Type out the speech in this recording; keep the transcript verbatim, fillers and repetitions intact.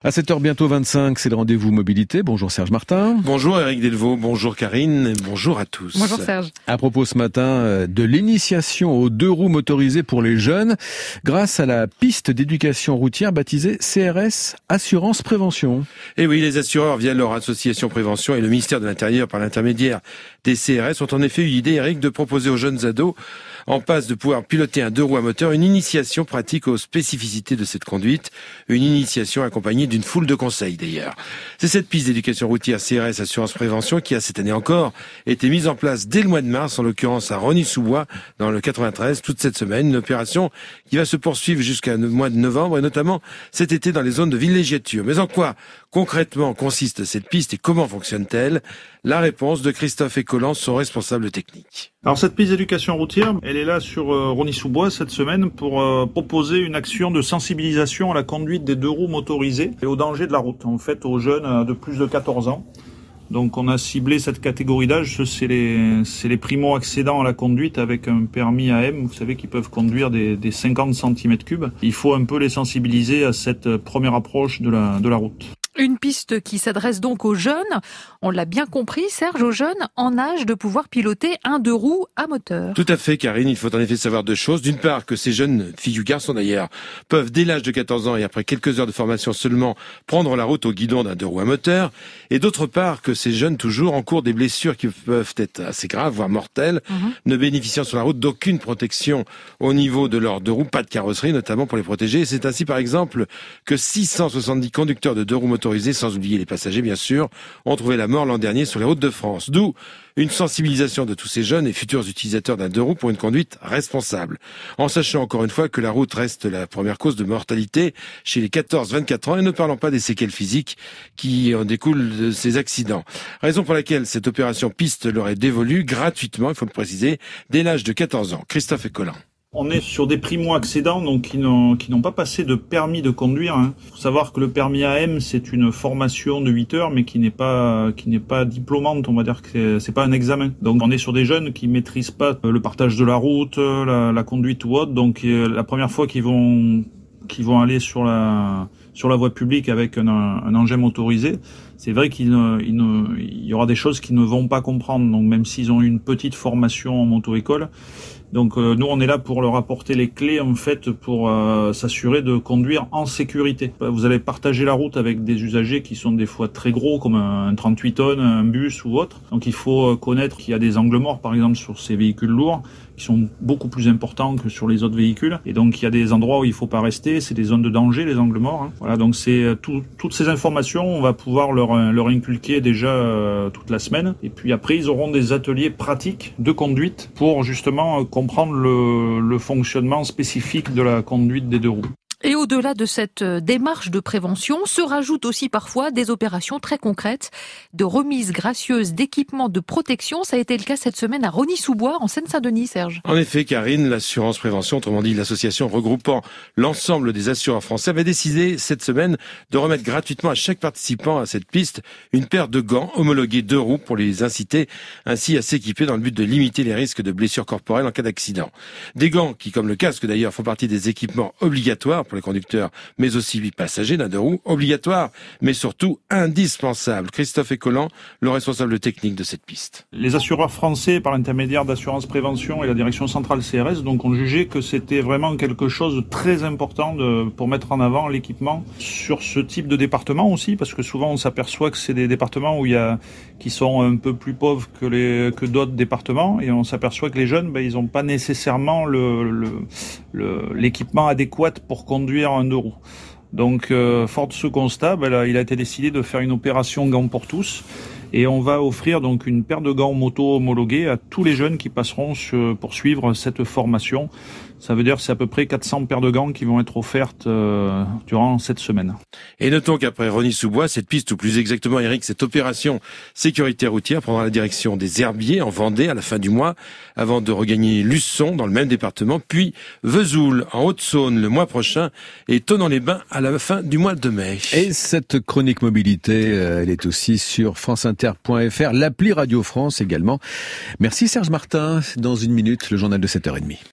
À sept heures bientôt vingt-cinq, c'est le rendez-vous mobilité. Bonjour Serge Martin. Bonjour Eric Delvaux, bonjour Karine, bonjour à tous. Bonjour Serge. À propos ce matin de l'initiation aux deux roues motorisées pour les jeunes, grâce à la piste d'éducation routière baptisée C R S Assurance Prévention. Et oui, les assureurs via leur association Prévention et le ministère de l'Intérieur par l'intermédiaire des C R S ont en effet eu l'idée, Eric, de proposer aux jeunes ados en passe de pouvoir piloter un deux roues à moteur une initiation pratique aux spécificités de cette conduite, une initiation accompagnée d'une foule de conseils d'ailleurs. C'est cette piste d'éducation routière C R S Assurance Prévention qui a cette année encore été mise en place dès le mois de mars, en l'occurrence à Rosny-sous-Bois dans le quatre-vingt-treize, toute cette semaine, une opération qui va se poursuivre jusqu'à le mois de novembre et notamment cet été dans les zones de villégiature. Mais en quoi concrètement consiste cette piste et comment fonctionne-t-elle? La réponse de Christophe Écolan, son responsable technique. Alors cette piste d'éducation routière, elle est là sur euh, Rosny-sous-Bois cette semaine pour euh, proposer une action de sensibilisation à la conduite des deux roues motorisées et au danger de la route, en fait aux jeunes de plus de quatorze ans. Donc on a ciblé cette catégorie d'âge, c'est les, c'est les primo-accédants à la conduite avec un permis A M, vous savez, qui peuvent conduire des, des cinquante centimètres cubes. Il faut un peu les sensibiliser à cette première approche de la, de la route. Une piste qui s'adresse donc aux jeunes, on l'a bien compris Serge, aux jeunes en âge de pouvoir piloter un deux roues à moteur. Tout à fait Karine, il faut en effet savoir deux choses. D'une part que ces jeunes, filles ou garçons d'ailleurs, peuvent dès l'âge de quatorze ans et après quelques heures de formation seulement prendre la route au guidon d'un deux roues à moteur. Et d'autre part que ces jeunes, toujours en cours des blessures qui peuvent être assez graves, voire mortelles, mmh. ne bénéficiant sur la route d'aucune protection au niveau de leurs deux roues, pas de carrosserie notamment pour les protéger. Et c'est ainsi par exemple que six cent soixante-dix conducteurs de deux roues motorisés, sans oublier les passagers bien sûr, ont trouvé la mort l'an dernier sur les routes de France. D'où une sensibilisation de tous ces jeunes et futurs utilisateurs d'un deux roues pour une conduite responsable. En sachant encore une fois que la route reste la première cause de mortalité chez les quatorze vingt-quatre ans et ne parlons pas des séquelles physiques qui en découlent de ces accidents. Raison pour laquelle cette opération piste leur est dévolue gratuitement, il faut le préciser, dès l'âge de quatorze ans. Christophe Écolan. On est sur des primo-accédants, donc qui n'ont, qui n'ont pas passé de permis de conduire. Il hein. faut savoir que le permis A M, c'est une formation de huit heures, mais qui n'est pas, qui n'est pas diplômante. On va dire que c'est, c'est pas un examen. Donc, on est sur des jeunes qui maîtrisent pas le partage de la route, la, la conduite ou autre. Donc, la première fois qu'ils vont, qu'ils vont aller sur la, sur la voie publique avec un, un engin motorisé, c'est vrai qu'il ne, il ne, il y aura des choses qu'ils ne vont pas comprendre. Donc, même s'ils ont eu une petite formation en moto-école, donc euh, nous on est là pour leur apporter les clés en fait pour euh, s'assurer de conduire en sécurité. Vous allez partager la route avec des usagers qui sont des fois très gros comme un trente-huit tonnes, un bus ou autre. Donc il faut connaître qu'il y a des angles morts par exemple sur ces véhicules lourds qui sont beaucoup plus importants que sur les autres véhicules. Et donc il y a des endroits où il faut pas rester, c'est des zones de danger, les angles morts. Hein. Voilà, donc c'est tout, toutes ces informations, on va pouvoir leur leur inculquer déjà euh, toute la semaine. Et puis après ils auront des ateliers pratiques de conduite pour justement comprendre le, le fonctionnement spécifique de la conduite des deux roues. Et au-delà de cette démarche de prévention, se rajoutent aussi parfois des opérations très concrètes de remise gracieuse d'équipements de protection. Ça a été le cas cette semaine à Rosny-sous-Bois, en Seine-Saint-Denis, Serge. En effet, Karine, l'assurance prévention, autrement dit l'association regroupant l'ensemble des assureurs français, avait décidé cette semaine de remettre gratuitement à chaque participant à cette piste une paire de gants homologués deux roues pour les inciter ainsi à s'équiper dans le but de limiter les risques de blessures corporelles en cas d'accident. Des gants qui, comme le casque d'ailleurs, font partie des équipements obligatoires pour les conducteurs, mais aussi les passagers d'un deux roues, obligatoire, mais surtout indispensable. Christophe Écolan, le responsable technique de cette piste. Les assureurs français, par l'intermédiaire d'Assurance Prévention et la direction centrale C R S, donc ont jugé que c'était vraiment quelque chose de très important de, pour mettre en avant l'équipement sur ce type de département aussi, parce que souvent on s'aperçoit que c'est des départements où il y a, qui sont un peu plus pauvres que, les, que d'autres départements, et on s'aperçoit que les jeunes, ben, ils n'ont pas nécessairement le, le, le, l'équipement adéquat pour conduire un deux roues. Donc, euh, fort de ce constat, ben là, il a été décidé de faire une opération gants pour tous et on va offrir donc une paire de gants moto homologués à tous les jeunes qui passeront sur, pour suivre cette formation. Ça veut dire que c'est à peu près quatre cents paires de gants qui vont être offertes euh, durant cette semaine. Et notons qu'après Rosny-sous-Bois, cette piste, ou plus exactement Eric, cette opération sécurité routière prendra la direction des Herbiers en Vendée à la fin du mois, avant de regagner Luçon dans le même département, puis Vesoul en Haute-Saône le mois prochain et Thonon-les-Bains à la fin du mois de mai. Et cette chronique mobilité, elle est aussi sur franceinter point f r, l'appli Radio France également. Merci Serge Martin. Dans une minute, le journal de sept heures trente.